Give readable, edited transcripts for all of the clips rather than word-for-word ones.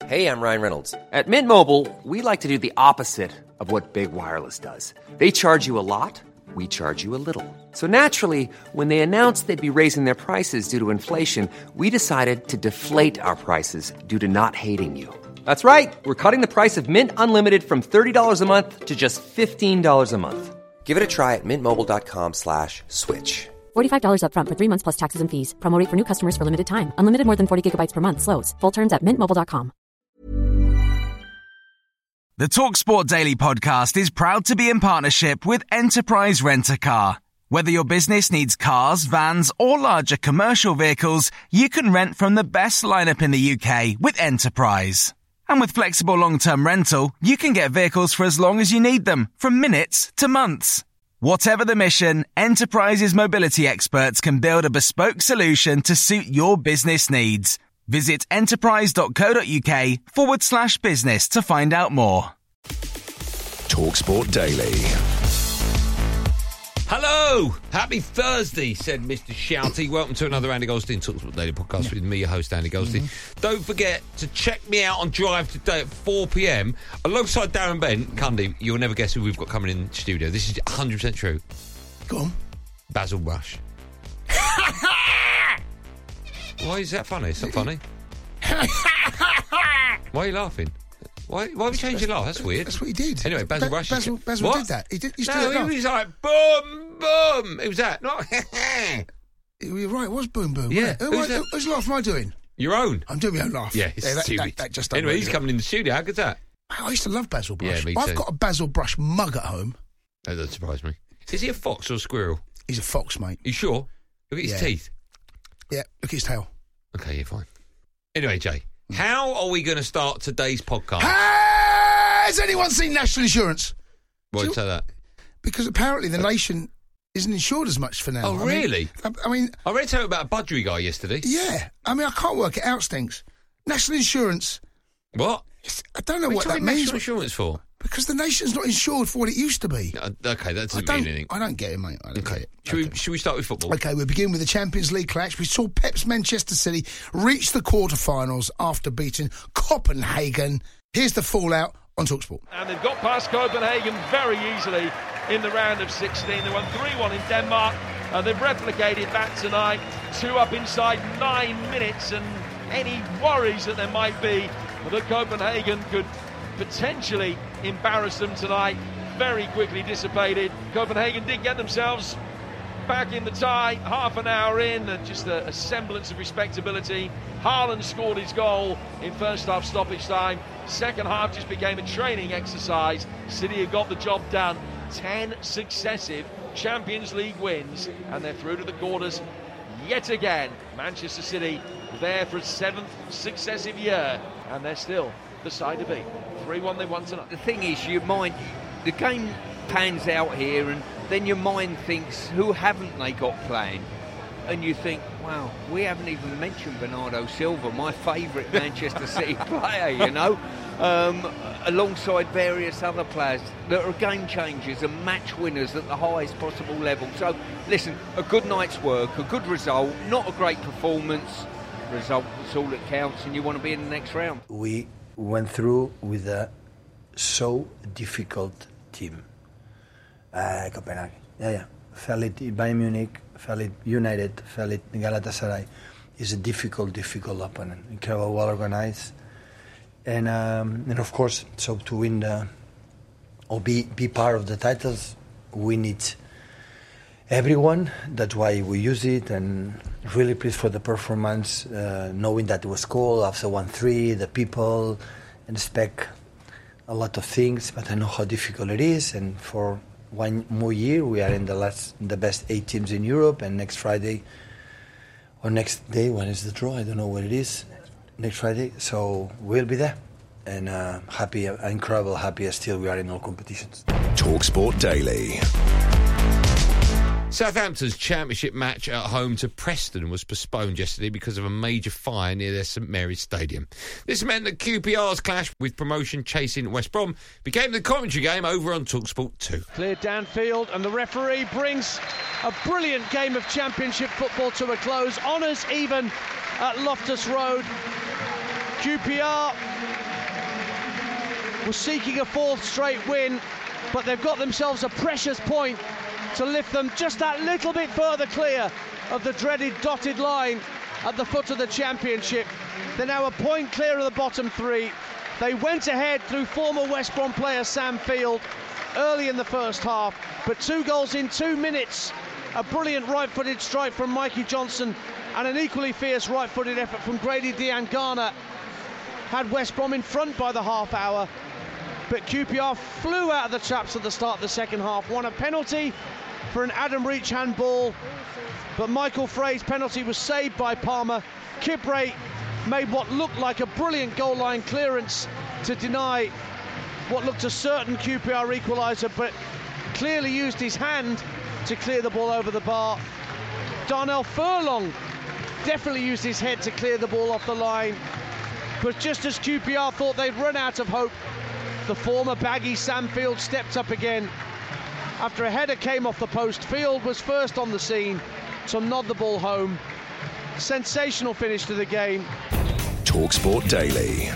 Hey, I'm Ryan Reynolds. At Mint Mobile, we like to do the opposite of what Big Wireless does. They charge you a lot, we charge you a little. So naturally, when they announced they'd be raising their prices due to inflation, we decided to deflate our prices due to not hating you. That's right. We're cutting the price of Mint Unlimited from $30 a month to just $15 a month. Give it a try at mintmobile.com/switch. $45 up front for 3 months plus taxes and fees. Promo rate for new customers for limited time. Unlimited more than 40 gigabytes per month. Slows full terms at mintmobile.com. The TalkSport Daily podcast is proud to be in partnership with Enterprise Rent-A-Car. Whether your business needs cars, vans, or larger commercial vehicles, you can rent from the best lineup in the UK with Enterprise. And with flexible long-term rental, you can get vehicles for as long as you need them, from minutes to months. Whatever the mission, Enterprise's mobility experts can build a bespoke solution to suit your business needs. Visit enterprise.co.uk/business to find out more. TalkSport Daily. Hello! Happy Thursday, said Mr. Shouty. Welcome to another Andy Goldstein TalkSport Daily podcast with me, your host, Andy Goldstein. Don't forget to check me out on Drive today at 4 p.m. alongside Darren Bent. Cundy, you'll never guess who we've got coming in the studio. This is 100% true. Go on. Basil Brush. Why is that funny? It's not funny. Why are you laughing? Why have you changed your laugh? That's weird. That's what he did. Anyway, Basil Brush. Basil did that. He used to No, laugh. he was like, boom, boom. It was that. Not You're right, it was boom boom. Yeah. Whose laugh am I doing? your own. I'm doing my own laugh. Yeah, it's stupid. That just anyway, he's work. coming in the studio. How good's that? I used to love Basil Brush. Yeah, me I've too. got a Basil Brush mug at home. That doesn't surprise me. Is he a fox or a squirrel? He's a fox, mate. You sure? Look at his teeth. Yeah, look at his tail. Okay, you're fine. Anyway, Jay, how are we going to start today's podcast? Has anyone seen National Insurance? Why do you say that? Because apparently the nation isn't insured as much for now. Oh, really? I mean, I read something about a budgery guy yesterday. yeah. I mean, I can't work it out, Stinks. National Insurance. What? I don't know what are that you talking means. national insurance for? Because the nation's not insured for what it used to be. Okay, that doesn't mean anything. I don't get it, mate. I don't get it. Should we start with football? Okay, we'll begin with the Champions League clash. We saw Pep's Manchester City reach the quarterfinals after beating Copenhagen. Here's the fallout on TalkSport. And they've got past Copenhagen very easily in the round of 16. They won 3-1 in Denmark, and they've replicated that tonight. 2 up inside 9 minutes, and any worries that there might be that Copenhagen could potentially embarrass them tonight very quickly dissipated. Copenhagen did get themselves back in the tie half an hour in, and just a semblance of respectability. Haaland scored his goal in first half stoppage time. Second half just became a training exercise. City have got the job done. 10 successive Champions League wins, and they're through to the quarters yet again. Manchester City there for a 7th successive year, and they're still the side to beat. 3-1 they won tonight. The thing is, your mind, the game pans out here, and then your mind thinks, who haven't they got playing? And you think, wow, we haven't even mentioned Bernardo Silva, my favourite Manchester City player, you know, alongside various other players that are game changers and match winners at the highest possible level. So, listen, a good night's work, a good result, not a great performance. Result is all that counts, and you want to be in the next round. We went through with a so difficult team. Copenhagen. Fellit Bayern Munich, Fellit United, Fellit Galatasaray is a difficult opponent. Incredible, well organized, and of course, so to win or be part of the titles, we need everyone. That's why we use it, and really pleased for the performance, knowing that it was cool after 1-3, the people, and expect a lot of things, but I know how difficult it is, and for one more year we are in the best 8 teams in Europe, and next Friday or next day, when is the draw? I don't know what it is. Next Friday, so we'll be there, and happy, incredible happy still we are in all competitions. TalkSport Daily. Southampton's championship match at home to Preston was postponed yesterday because of a major fire near their St Mary's Stadium. This meant that QPR's clash with promotion chasing West Brom became the commentary game over on TalkSport 2. Cleared downfield, and the referee brings a brilliant game of championship football to a close. Honours even at Loftus Road. QPR were seeking a fourth straight win, but they've got themselves a precious point to lift them just that little bit further clear of the dreaded dotted line at the foot of the championship. They're now a point clear of the bottom three. They went ahead through former West Brom player Sam Field early in the first half, but 2 goals in 2 minutes. A brilliant right-footed strike from Mikey Johnson and an equally fierce right-footed effort from Grady Diangana had West Brom in front by the half hour, but QPR flew out of the traps at the start of the second half, won a penalty for an Adam Reach handball, but Michael Frey's penalty was saved by Palmer. Kipré made what looked like a brilliant goal line clearance to deny what looked a certain QPR equaliser, but clearly used his hand to clear the ball over the bar. Darnell Furlong definitely used his head to clear the ball off the line, but just as QPR thought they'd run out of hope, the former baggy Sam Field stepped up again. After a header came off the post, Field was first on the scene to nod the ball home. Sensational finish to the game. TalkSport Daily.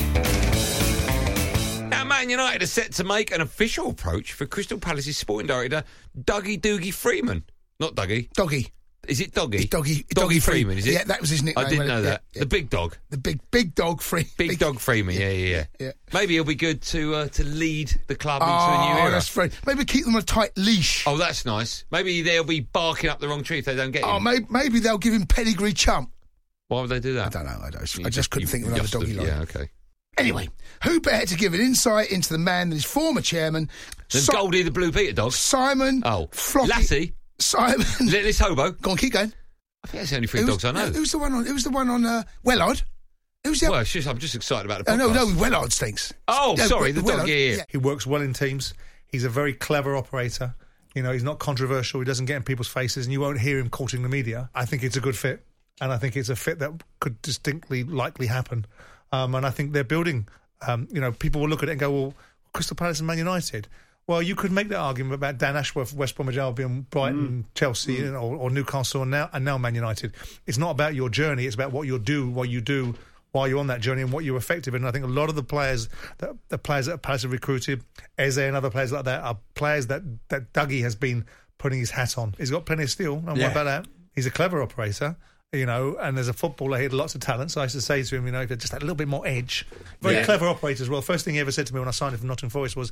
Now, Man United are set to make an official approach for Crystal Palace's sporting director, Dougie Doogie Freeman. Not Dougie. Doggy. Is it Doggy? Doggy Freeman, is it? Yeah, that was his nickname. I didn't know that. Yeah. The big dog. The big dog Freeman. Big dog Freeman, yeah. Maybe he'll be good to lead the club into a new era. Oh, that's very... Maybe keep them on a tight leash. Oh, that's nice. Maybe they'll be barking up the wrong tree if they don't get him. Oh, maybe they'll give him pedigree chump. Why would they do that? I don't know. I just couldn't think of another doggy line. Yeah, okay. Anyway, who better to give an insight into the man that is former chairman... Then Goldie the Blue Peter dog. Simon... Oh. Floppy... Lassie. Simon... Littlest Hobo. Go on, keep going. I think that's the only 3 dogs I know. Who's the one on... Wellard? Who's the... Well, I'm just excited about the podcast. No, Wellard stinks. Oh, sorry, the dog, yeah. He works well in teams. He's a very clever operator. You know, he's not controversial. He doesn't get in people's faces, and you won't hear him courting the media. I think it's a good fit, and I think it's a fit that could distinctly likely happen. And I think they're building... people will look at it and go, well, Crystal Palace and Man United. Well, you could make that argument about Dan Ashworth, West Bromwich Albion, Brighton, Chelsea, or Newcastle, and now Man United. It's not about your journey; it's about what you do while you're on that journey and what you're effective in. And I think a lot of the players that Palace have recruited, Eze and other players like that, are players that Dougie has been putting his hat on. He's got plenty of steel. Don't worry about that. He's a clever operator. And as a footballer, he had lots of talent. So I used to say to him, if he just had a little bit more edge. Very clever operator as well. First thing he ever said to me when I signed him from Nottingham Forest was,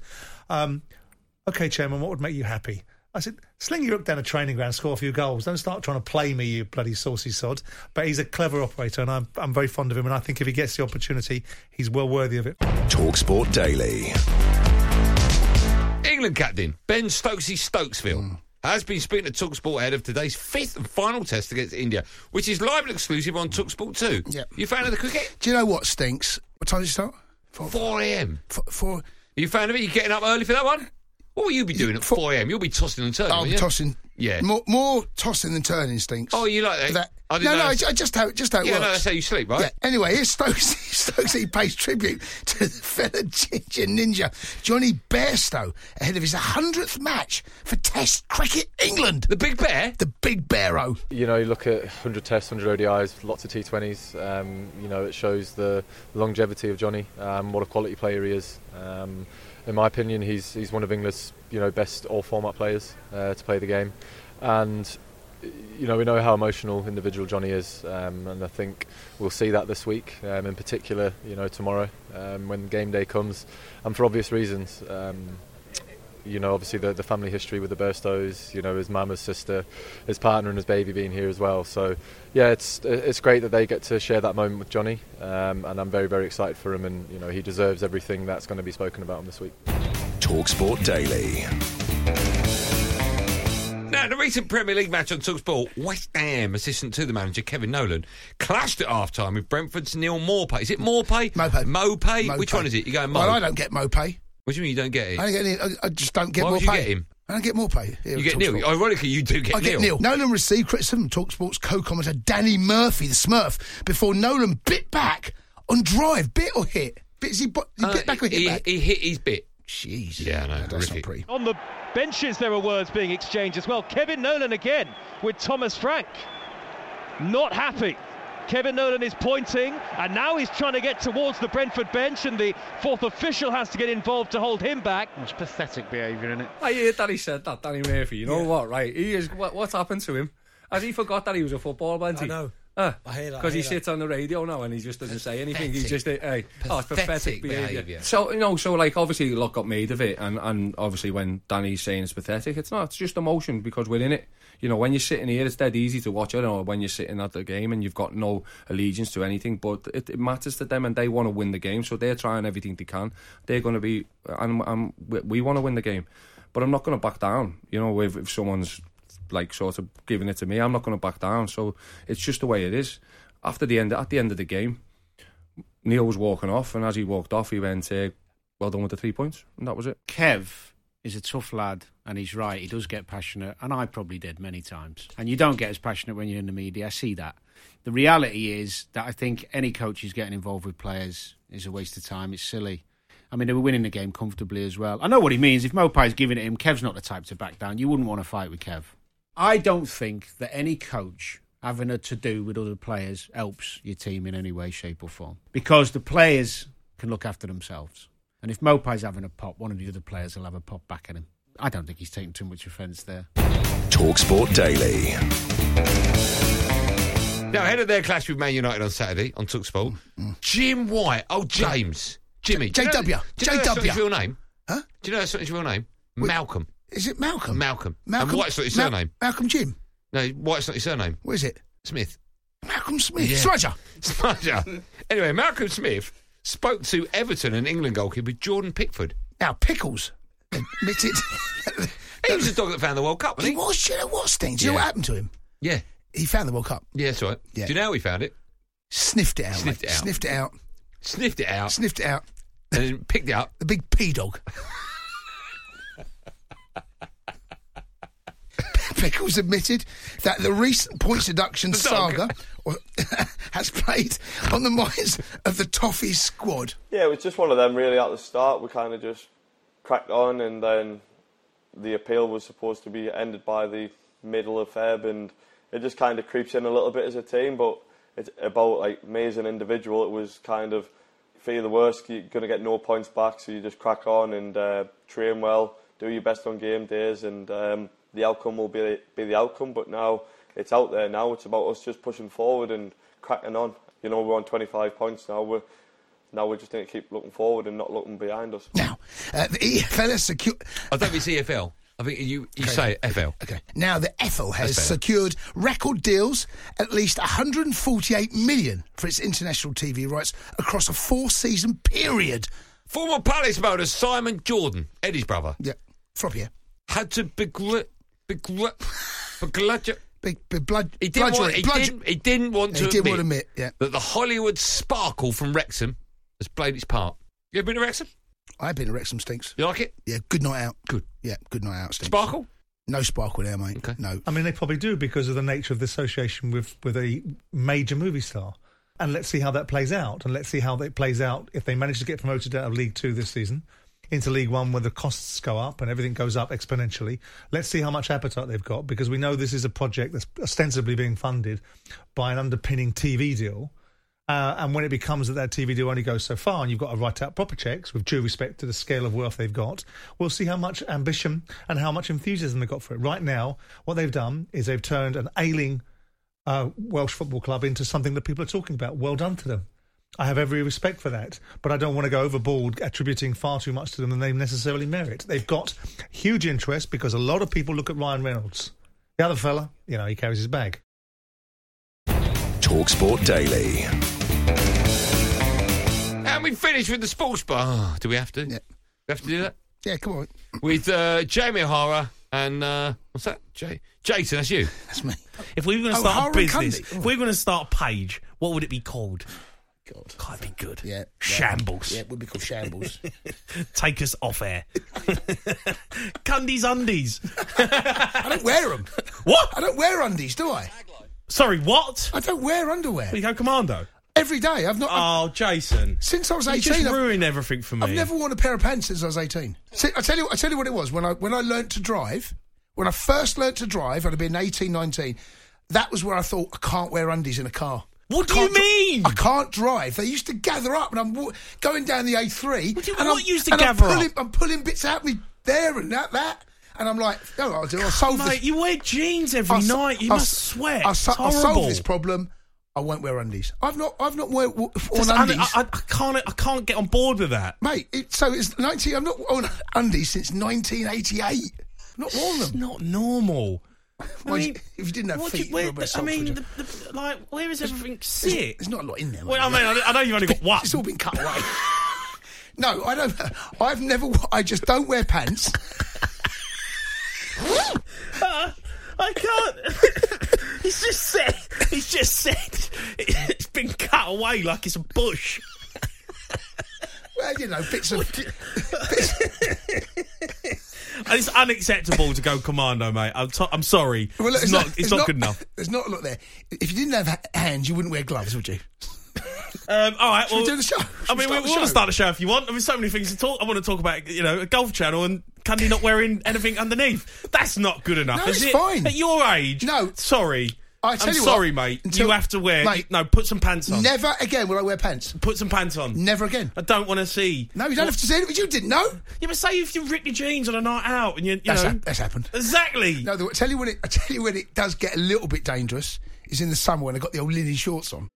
OK, Chairman, what would make you happy? I said, sling your hook down a training ground, score a few goals. Don't start trying to play me, you bloody saucy sod. But he's a clever operator, and I'm very fond of him. And I think if he gets the opportunity, he's well worthy of it. TalkSport Daily. England captain Ben Stokesy Stokesville has been speaking to TalkSport ahead of today's 5th and final test against India, which is live and exclusive on TalkSport 2. Yep. You a fan of the cricket? Do you know what stinks? What time did it start? 4 a.m. 4. Are you a fan of it? You getting up early for that one? What will you be doing at 4 a.m? You'll be tossing and turning. I'll be tossing. Yeah. More tossing than turning stinks. Oh, you like that? Just how it works. No, that's how you sleep, right? Yeah. Anyway, here's Stokesy pays tribute to the fella ginger ninja, Johnny Bairstow, ahead of his 100th match for Test Cricket England. The Big Bear? The Big Bearo. You look at 100 Tests, 100 ODIs, lots of T20s. It shows the longevity of Johnny, what a quality player he is. In my opinion, he's one of England's best all-format players to play the game, and we know how emotional individual Johnny is, and I think we'll see that this week, in particular, tomorrow when game day comes, and for obvious reasons. Obviously the family history with the Bairstows, his mum, his sister, his partner and his baby being here as well. So, yeah, it's great that they get to share that moment with Johnny, and I'm very, very excited for him, and, he deserves everything that's going to be spoken about him this week. TalkSport Daily. Now, in a recent Premier League match on TalkSport, West Ham assistant to the manager, Kevin Nolan, clashed at half-time with Brentford's Neil Maupay. Is it Maupay? Maupay. Which one is it? You going Mo? Well, I don't get Maupay. What do you mean you don't get it? I just don't get Maupay. Why would you get him? I don't get Maupay. You get Neil. Ironically, you do get Neil. I get Neil. Nolan received criticism from TalkSport's co-commentator Danny Murphy, the Smurf, before Nolan bit back on drive. Bit or hit? He bit back or hit back? He hit his bit. Jeez. Yeah, no, that's not pretty. On the benches, there were words being exchanged as well. Kevin Nolan again with Thomas Frank. Not happy Kevin Nolan is pointing, and now he's trying to get towards the Brentford bench, and the fourth official has to get involved to hold him back. It's pathetic behaviour, isn't it? I heard Danny said that, Danny Murphy. You know what, right? He is. What's happened to him? Has he forgot that he was a footballer, hasn't he? I know. I hear that. Because he sits on the radio now and he just doesn't say anything. He's just, it's pathetic behaviour. So, obviously a lot got made of it, and obviously when Danny's saying it's pathetic, it's not. It's just emotion because we're in it. You know, when you're sitting here, it's dead easy to watch it, or when you're sitting at the game and you've got no allegiance to anything, but it matters to them and they want to win the game, so they're trying everything they can. They're going to be, and we want to win the game, but I'm not going to back down. You know, if someone's sort of giving it to me, I'm not going to back down. So it's just the way it is. At the end of the game, Neil was walking off, and as he walked off, he went, "Well done with the 3 points," and that was it. Kev is a tough lad, and he's right. He does get passionate, and I probably did many times. And you don't get as passionate when you're in the media. I see that. The reality is that I think any coach who's getting involved with players is a waste of time. It's silly. I mean, they were winning the game comfortably as well. I know what he means. If Mopai's giving it him, Kev's not the type to back down. You wouldn't want to fight with Kev. I don't think that any coach having a to-do with other players helps your team in any way, shape or form. Because the players can look after themselves. And if Mopai's having a pop, one of the other players will have a pop back at him. I don't think he's taking too much offence there. TalkSport Daily. Now, ahead of their clash with Man United on Saturday on TalkSport, Jim White. Oh, James. Jimmy. JW. Do you know that's not his real name? Huh? Do you know that's not his real name? Malcolm. Is it Malcolm? Malcolm. And White's not his surname. Malcolm Jim? No, White's not his surname. What is it? Smith. Malcolm Smith. Yeah. Smudger. Anyway, Malcolm Smith spoke to Everton and England goalkeeper Jordan Pickford. Now, Pickles admitted... He was the dog that found the World Cup, wasn't he? He was. Do you know what, Sting? Do you know what happened to him? Yeah. He found the World Cup. Yeah, that's right. Yeah. Do you know how he found it? Sniffed it out. Sniffed it out. Sniffed it out. Sniffed it out. Sniffed it out. And then picked it up. The big pea dog. Pickles admitted that the recent points deduction saga has played on the minds of the Toffees squad. Yeah, it was just one of them really at the start. We kind of just cracked on, and then the appeal was supposed to be ended by the middle of Feb, and it just kind of creeps in a little bit as a team, but it's about me as an individual. It was kind of fear the worst, you're going to get no points back, so you just crack on and train well, do your best on game days, and the outcome will be the outcome. But now it's out there. Now it's about us just pushing forward and cracking on. You know, we're on 25 points now. We're just going to keep looking forward and not looking behind us. Now, the EFL has secured... I don't think it's EFL. I think you say FL. Okay. Now, the EFL has secured record deals, at least 148 million for its international TV rights across a 4-season period. Former Palace owner Simon Jordan, Eddie's brother. Yeah. Frappier. Had to begrudge. He didn't want to admit that the Hollywood sparkle from Wrexham has played its part. You ever been to Wrexham? I've been to Wrexham, Stinks. You like it? Yeah, good night out. Good. Yeah, good night out, Stinks. Sparkle? No sparkle there, mate. Okay. No. I mean, they probably do because of the nature of the association with a major movie star. And let's see how that plays out. And let's see how that plays out if they manage to get promoted out of League 2 this season into League 1, where the costs go up and everything goes up exponentially. Let's see how much appetite they've got, because we know this is a project that's ostensibly being funded by an underpinning TV deal. And when it becomes that TV deal only goes so far and you've got to write out proper checks with due respect to the scale of wealth they've got, we'll see how much ambition and how much enthusiasm they've got for it. Right now, what they've done is they've turned an ailing Welsh football club into something that people are talking about. Well done to them. I have every respect for that, but I don't want to go overboard attributing far too much to them than they necessarily merit. They've got huge interest because a lot of people look at Ryan Reynolds. The other fella, he carries his bag. TalkSport Daily. And we finished with the sports bar. Oh, do we have to? Yeah. We have to do that? Yeah, come on. With Jamie O'Hara and, what's that? Jason, that's you. That's me. If we were going to start a business, if we were going to start a page, what would it be called? God. Can't be good. Yeah. Shambles. Yeah, it would be called Shambles. Take us off air. Cundies undies. I don't wear them. What? I don't wear undies, do I? Sorry, what? I don't wear underwear. You go commando? Every day. I've not. Oh, Jason. Since I was 18. You just ruined everything for me. I've never worn a pair of pants since I was 18. See, I tell you what it was. When I learnt to drive, when I first learnt to drive, I'd have been 18, 19, that was where I thought, I can't wear undies in a car. What do you mean? I can't drive. They used to gather up, and I'm going down the A3. What used to gather up? I'm pulling bits out of me there and that. And I'm like, I'll solve this. Mate, you wear jeans every night. You must sweat. I'll solve this problem. I won't wear undies. I've not worn undies. I can't get on board with that, mate. It's 19. I'm not worn undies since 1988. Not worn them. It's not normal. I mean, if you didn't have feet, where is everything sit? There's not a lot in there. Well, I mean, I know you've only got one. It's all been cut away. No, I don't. I've never. I just don't wear pants. I can't. He's just said it's been cut away like it's a bush. Well, bits of. It's unacceptable to go commando, mate. I'm sorry. Well, look, it's not good enough. There's not a lot there. If you didn't have hands, you wouldn't wear gloves, would you? All right. Should we do the show? We want to start the show if you want. I mean, so many things to talk. I want to talk about, a Golf Channel and Cundy not wearing anything underneath. That's not good enough. No, is it's it? fine. At your age, no. Sorry. I'm sorry, mate. You have to wear. Mate, put some pants on. Never again will I wear pants. Put some pants on. Never again. I don't want to see. No, you don't have to say it, but you didn't know. Yeah, but say if you rip your jeans on a night out and that's happened. Exactly. No, I tell you when it does get a little bit dangerous is in the summer when I got the old linen shorts on.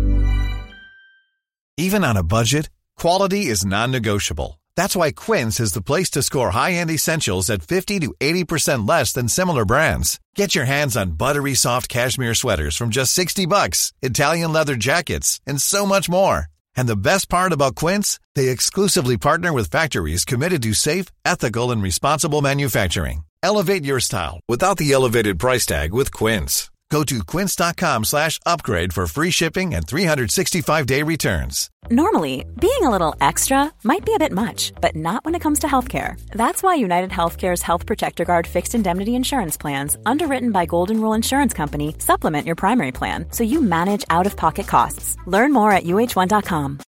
Even on a budget, quality is non-negotiable. That's why Quince is the place to score high-end essentials at 50 to 80% less than similar brands. Get your hands on buttery soft cashmere sweaters from just $60, Italian leather jackets, and so much more. And the best part about Quince, they exclusively partner with factories committed to safe, ethical, and responsible manufacturing. Elevate your style without the elevated price tag with Quince. Go to quince.com/upgrade for free shipping and 365-day returns. Normally, being a little extra might be a bit much, but not when it comes to healthcare. That's why United Healthcare's Health Protector Guard fixed indemnity insurance plans, underwritten by Golden Rule Insurance Company, supplement your primary plan so you manage out-of-pocket costs. Learn more at UH1.com.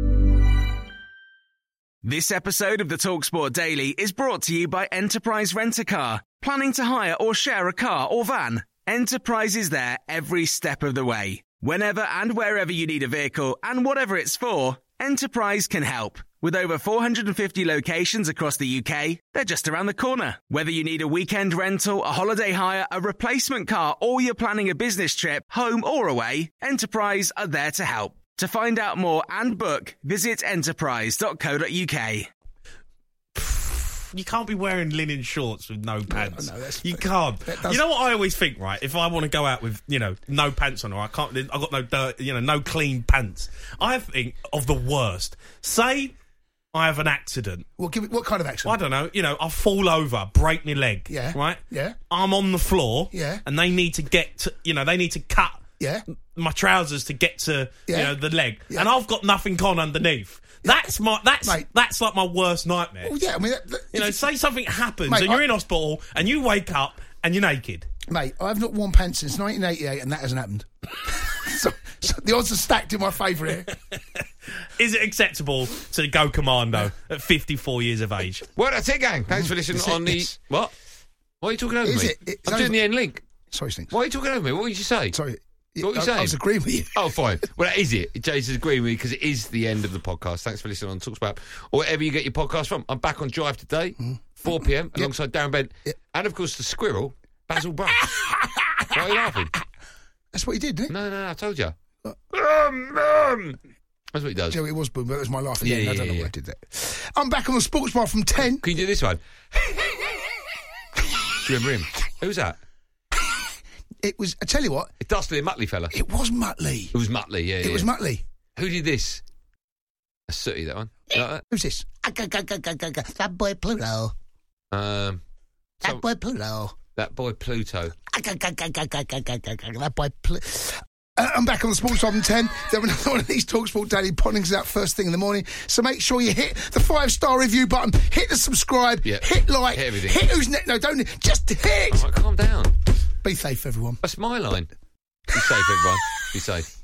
This episode of the TalkSport Daily is brought to you by Enterprise Rent-A-Car. Planning to hire or share a car or van? Enterprise is there every step of the way. Whenever and wherever you need a vehicle and whatever it's for, Enterprise can help. With over 450 locations across the UK, they're just around the corner. Whether you need a weekend rental, a holiday hire, a replacement car, or you're planning a business trip, home or away, Enterprise are there to help. To find out more and book, visit enterprise.co.uk. You can't be wearing linen shorts with no pants. No, you can't. You know what I always think, right? If I want to go out with, no pants on, or I've got no dirt, no clean pants. I think of the worst. Say I have an accident. Well, what kind of accident? I don't know. I fall over, break my leg. Yeah. Right. Yeah. I'm on the floor. Yeah. And they need to get to, they need to cut. Yeah. My trousers to get to, the leg, and I've got nothing on underneath. That's like my worst nightmare. Well, yeah, I mean, say something happens and you're in hospital and you wake up and you're naked. Mate, I've not worn pants since 1988 and that hasn't happened. so the odds are stacked in my favour here. Is it acceptable to go commando at 54 years of age? Well, that's it, gang. Thanks for listening on the... Yes. What? Why are you talking over me? I'm doing the end link. Sorry, Stinks. Why are you talking over me? What did you say? Sorry. What were you saying? I was agreeing with you. Oh, fine. Well, that is it. Jay's agreeing with me because it is the end of the podcast. Thanks for listening on TalkSport or wherever you get your podcast from. I'm back on Drive today, 4 p.m, alongside Darren Bent. And, of course, the squirrel, Basil Brush. Why are you laughing? That's what he did, didn't he? No, I told you. That's what he does. Joe, it was boom, but it was my laugh again. Yeah, I don't know why I did that. I'm back on the sports bar from 10. Can you do this one? Do you remember him? Who's that? It was, I tell you what. It's Dusty and Muttley fella. It was Muttley. It was Muttley, yeah. It was Muttley. Who did this? That's sooty, that one. Like that? Who's this? That boy Pluto. That boy Pluto. That boy Pluto. That boy Pluto. I'm back on the Sports Bar 10. Then another one of these TalkSport Daily Poddings out first thing in the morning. So make sure you hit the 5-star review button, hit the subscribe, hit like, hit everything. Hit who's next. No, don't. Just hit. All right, calm down. Be safe, everyone. That's my line. Be safe, everyone. Be safe.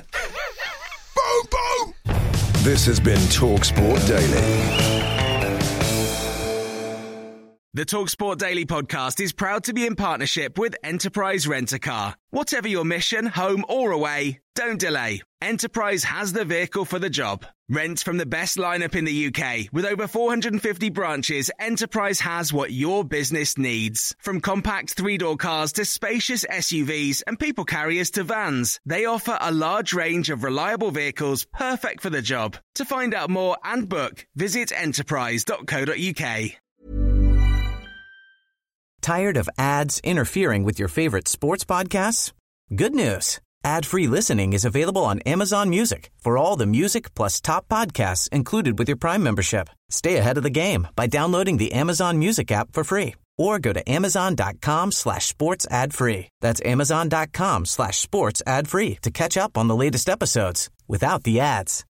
Boom, boom. This has been TalkSport Daily. The TalkSport Daily podcast is proud to be in partnership with Enterprise Rent-A-Car. Whatever your mission, home or away, don't delay. Enterprise has the vehicle for the job. Rent from the best lineup in the UK. With over 450 branches, Enterprise has what your business needs. From compact three-door cars to spacious SUVs and people carriers to vans, they offer a large range of reliable vehicles perfect for the job. To find out more and book, visit enterprise.co.uk. Tired of ads interfering with your favorite sports podcasts? Good news. Ad-free listening is available on Amazon Music for all the music plus top podcasts included with your Prime membership. Stay ahead of the game by downloading the Amazon Music app for free or go to amazon.com/sports ad free. That's amazon.com/sports ad free to catch up on the latest episodes without the ads.